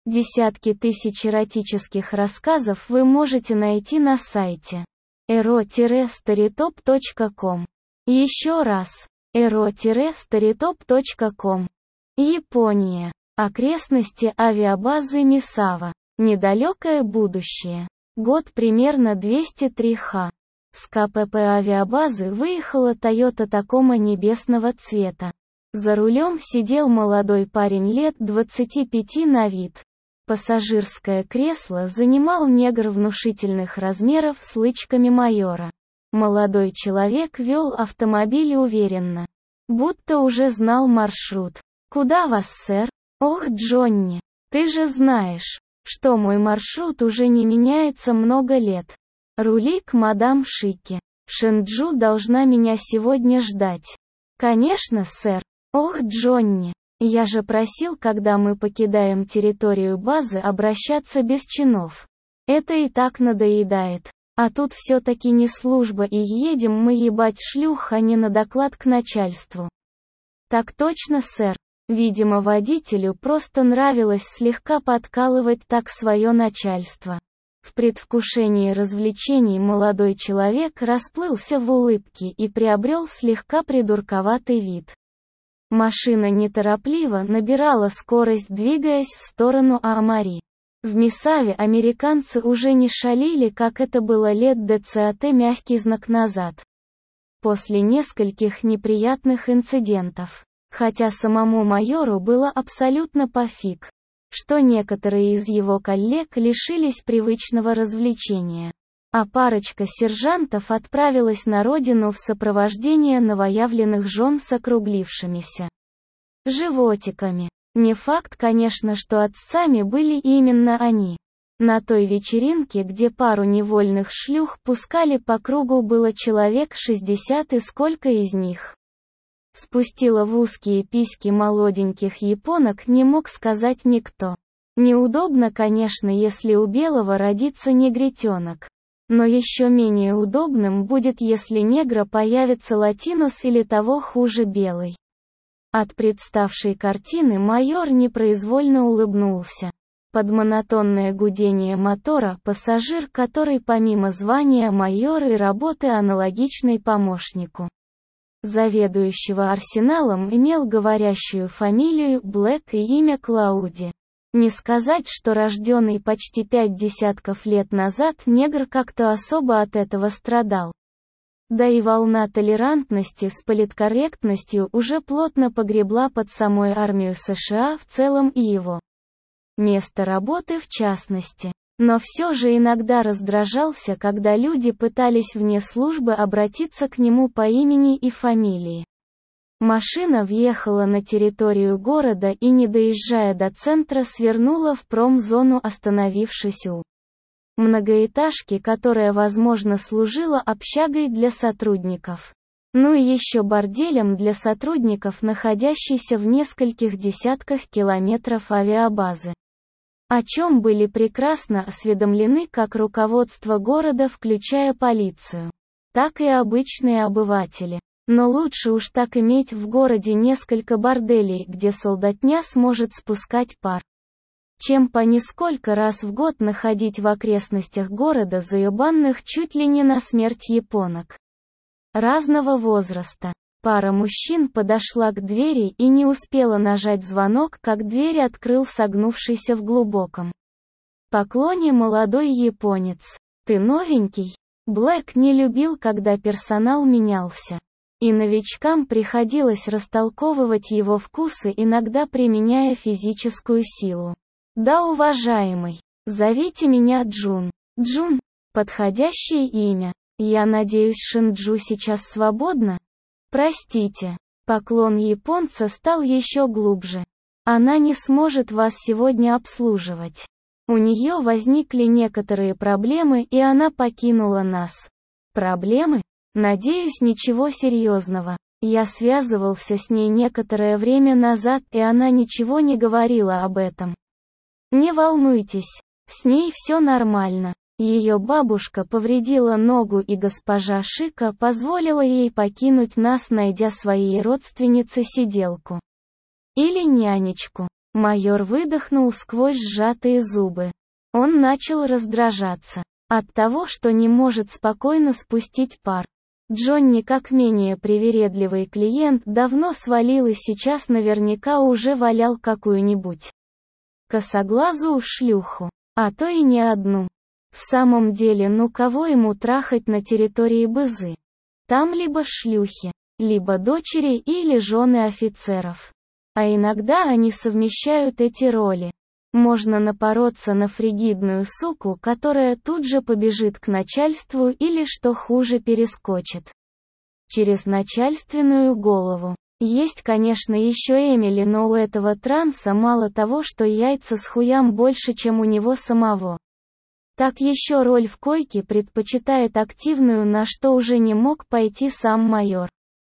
Десятки тысяч эротических рассказов вы можете найти на сайте ero-storytop.com. Еще раз. ero-storytop.com. Япония. Окрестности авиабазы Мисава. Недалекое будущее. Год примерно 203 х. С КПП авиабазы выехала Toyota Tacoma небесного цвета. За рулем сидел молодой парень лет 25 на вид. Пассажирское кресло занимал негр внушительных размеров с лычками майора. Молодой человек вел автомобиль уверенно, будто уже знал маршрут. «Куда вас, сэр?» «Ох, Джонни, ты же знаешь, что мой маршрут уже не меняется много лет. Рули к мадам Шики. Шинджу должна меня сегодня ждать». «Конечно, сэр». «Ох, Джонни, я же просил, когда мы покидаем территорию базы, обращаться без чинов. Это и так надоедает. А тут все-таки не служба, и едем мы ебать шлюх, а не на доклад к начальству». «Так точно, сэр». Видимо, водителю просто нравилось слегка подкалывать так свое начальство. В предвкушении развлечений молодой человек расплылся в улыбке и приобрел слегка придурковатый вид. Машина неторопливо набирала скорость, двигаясь в сторону Аамари. В Мисаве американцы уже не шалили, как это было лет ДЦАТ мягкий знак назад. После нескольких неприятных инцидентов. Хотя самому майору было абсолютно пофиг, что некоторые из его коллег лишились привычного развлечения. А парочка сержантов отправилась на родину в сопровождении новоявленных жен с округлившимися животиками. Не факт, конечно, что отцами были именно они. На той вечеринке, где пару невольных шлюх пускали по кругу, было человек 60, и сколько из них спустила в узкие письки молоденьких японок, не мог сказать никто. Неудобно, конечно, если у белого родится негритенок. Но еще менее удобным будет, если негра появится латинос или того хуже белый. От представшей картины майор непроизвольно улыбнулся. Под монотонное гудение мотора пассажир, который помимо звания майора и работы аналогичной помощнику заведующего арсеналом, имел говорящую фамилию Блэк и имя Клауди. Не сказать, что рожденный почти 5 десятков лет назад негр как-то особо от этого страдал. Да и волна толерантности с политкорректностью уже плотно погребла под самой армию США в целом и его место работы в частности. Но все же иногда раздражался, когда люди пытались вне службы обратиться к нему по имени и фамилии. Машина въехала на территорию города и, не доезжая до центра, свернула в промзону, остановившись у многоэтажки, которая, возможно, служила общагой для сотрудников. Ну и еще борделем для сотрудников, находящейся в нескольких десятках километров авиабазы. О чем были прекрасно осведомлены как руководство города, включая полицию, так и обычные обыватели. Но лучше уж так иметь в городе несколько борделей, где солдатня сможет спускать пар, чем по несколько раз в год находить в окрестностях города заебанных чуть ли не на смерть японок разного возраста. Пара мужчин подошла к двери и не успела нажать звонок, как дверь открыл согнувшийся в глубоком поклоне молодой японец. «Ты новенький?» Блэк не любил, когда персонал менялся. И новичкам приходилось растолковывать его вкусы, иногда применяя физическую силу. «Да, уважаемый, зовите меня Джун». «Джун» — подходящее имя. «Я надеюсь, Шинджу сейчас свободна?» «Простите». Поклон японца стал еще глубже. «Она не сможет вас сегодня обслуживать. У нее возникли некоторые проблемы, и она покинула нас». «Проблемы? Надеюсь, ничего серьезного. Я связывался с ней некоторое время назад, и она ничего не говорила об этом. Не волнуйтесь, с ней все нормально. Ее бабушка повредила ногу, и госпожа Шика позволила ей покинуть нас, найдя своей родственнице сиделку. Или нянечку. Майор выдохнул сквозь сжатые зубы. Он начал раздражаться от того, что не может спокойно спустить пар. Джонни, как менее привередливый клиент, давно свалил и сейчас наверняка уже валял какую-нибудь косоглазую шлюху, а то и не одну. В самом деле, ну кого ему трахать на территории Бызы? Там либо шлюхи, либо дочери или жены офицеров. А иногда они совмещают эти роли. Можно напороться на фригидную суку, которая тут же побежит к начальству или, что хуже, перескочит через начальственную голову. Есть, конечно, еще Эмили, но у этого транса мало того, что яйца с хуям больше, чем у него самого. Так еще роль в койке предпочитает активную, на что уже не мог пойти сам майор.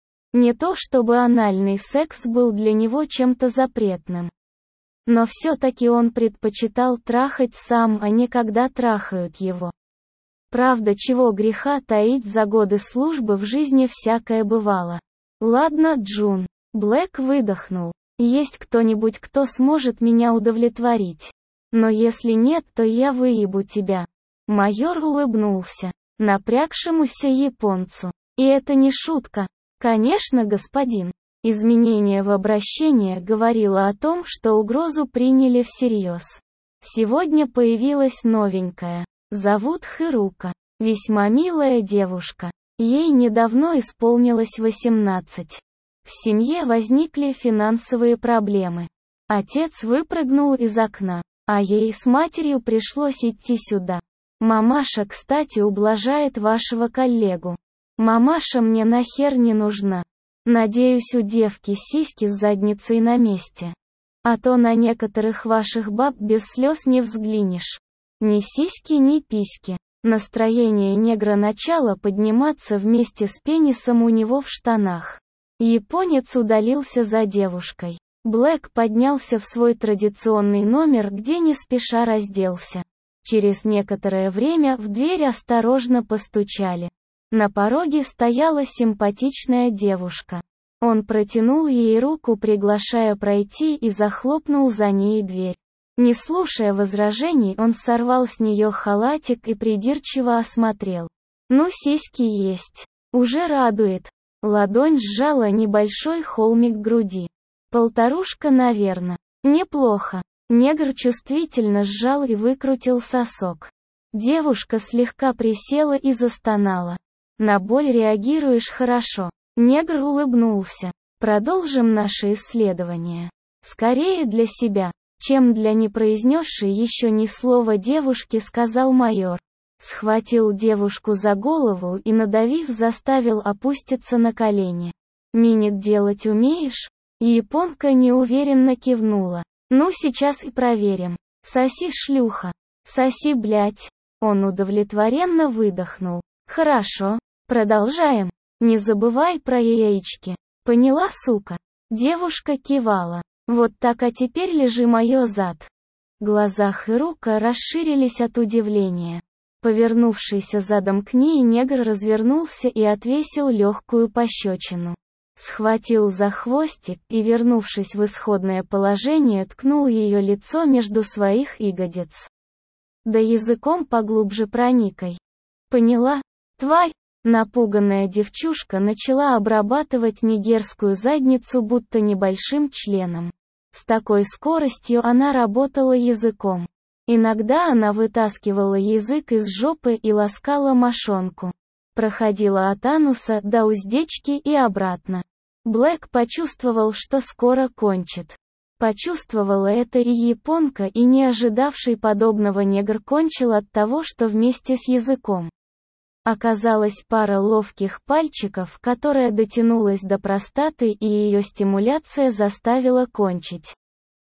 Не то чтобы анальный секс был для него чем-то запретным. Но все-таки он предпочитал трахать сам, а не когда трахают его. Правда, чего греха таить, за годы службы в жизни всякое бывало. Ладно, Джун. Блэк выдохнул. Есть кто-нибудь, кто сможет меня удовлетворить? Но если нет, то я выебу тебя. Майор улыбнулся напрягшемуся японцу. И это не шутка. Конечно, господин. Изменение в обращении говорило о том, что угрозу приняли всерьез. Сегодня появилась новенькая. Зовут Хирука. Весьма милая девушка. Ей недавно исполнилось 18. В семье возникли финансовые проблемы. Отец выпрыгнул из окна, а ей с матерью пришлось идти сюда. Мамаша, кстати, ублажает вашего коллегу. Мамаша мне нахер не нужна. Надеюсь, у девки сиськи с задницей на месте. А то на некоторых ваших баб без слез не взглянешь. Ни сиськи, ни письки. Настроение негра начало подниматься вместе с пенисом у него в штанах. Японец удалился за девушкой. Блэк поднялся в свой традиционный номер, где не спеша разделся. Через некоторое время в дверь осторожно постучали. На пороге стояла симпатичная девушка. Он протянул ей руку, приглашая пройти, и захлопнул за ней дверь. Не слушая возражений, он сорвал с нее халатик и придирчиво осмотрел. Ну, сиськи есть. Уже радует. Ладонь сжала небольшой холмик груди. Полторушка, наверно. Неплохо. Негр чувствительно сжал и выкрутил сосок. Девушка слегка присела и застонала. На боль реагируешь хорошо. Негр улыбнулся. Продолжим наше исследование. Скорее для себя, чем для непроизнесшей еще ни слова девушки, сказал майор. Схватил девушку за голову и, надавив, заставил опуститься на колени. «Минет делать умеешь?» Японка неуверенно кивнула. «Ну сейчас и проверим. Соси, шлюха. Соси, блять». Он удовлетворенно выдохнул. «Хорошо. Продолжаем. Не забывай про яички. Поняла, сука?» Девушка кивала. «Вот так, а теперь лежи моё зад». Глаза Хирука расширились от удивления. Повернувшийся задом к ней негр развернулся и отвесил легкую пощечину. Схватил за хвостик и, вернувшись в исходное положение, ткнул ее лицо между своих ягодиц. Да языком поглубже проникай. Поняла? Тварь! Напуганная девчушка начала обрабатывать нигерскую задницу будто небольшим членом. С такой скоростью она работала языком. Иногда она вытаскивала язык из жопы и ласкала мошонку. Проходила от ануса до уздечки и обратно. Блэк почувствовал, что скоро кончит. Почувствовала это и японка, и не ожидавший подобного негр кончил от того, что вместе с языком оказалась пара ловких пальчиков, которая дотянулась до простаты, и ее стимуляция заставила кончить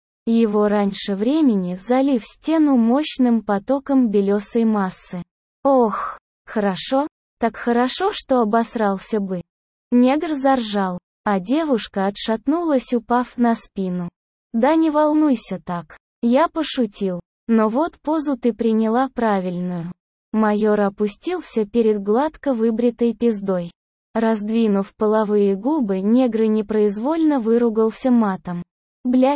его раньше времени, залив стену мощным потоком белесой массы. Ох, хорошо, так хорошо, что обосрался бы. Негр заржал, а девушка отшатнулась, упав на спину. Да не волнуйся так, я пошутил, но вот позу ты приняла правильную. Майор опустился перед гладко выбритой пиздой. Раздвинув половые губы, негр непроизвольно выругался матом. Блять,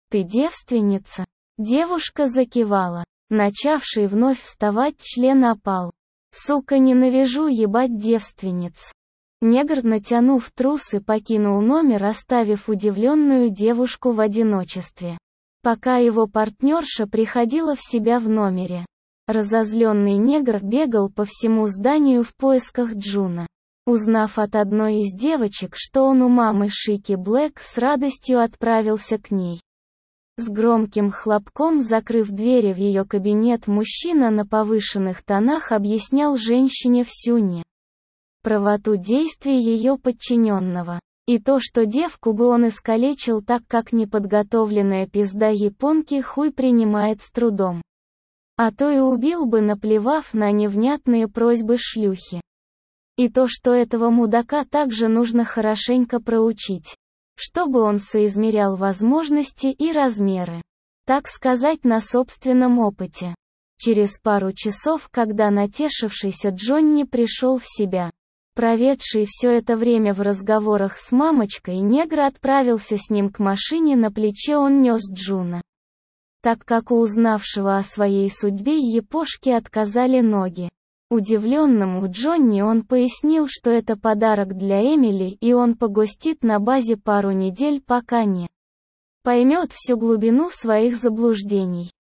«Ты девственница?» Девушка закивала. Начавший вновь вставать член опал. «Сука, ненавижу ебать девственниц». Негр, натянув трусы, покинул номер, оставив удивленную девушку в одиночестве. Пока его партнерша приходила в себя в номере. Разозленный негр бегал по всему зданию в поисках Джуна. Узнав от одной из девочек, что он у мамы Шики Блэк, с радостью отправился к ней. С громким хлопком закрыв двери в ее кабинет, мужчина на повышенных тонах объяснял женщине всю правоту действий ее подчиненного. И то, что девку бы он искалечил так, как неподготовленная пизда японки хуй принимает с трудом. А то и убил бы, наплевав на невнятные просьбы шлюхи. И то, что этого мудака также нужно хорошенько проучить, чтобы он соизмерял возможности и размеры. Так сказать, на собственном опыте. Через пару часов, когда натешившийся Джонни пришел в себя, проведший все это время в разговорах с мамочкой, негр отправился с ним к машине, на плече он нес Джуна. Так как у узнавшего о своей судьбе япошки отказали ноги. Удивленному Джонни он пояснил, что это подарок для Эмили, и он погостит на базе пару недель, пока не поймет всю глубину своих заблуждений.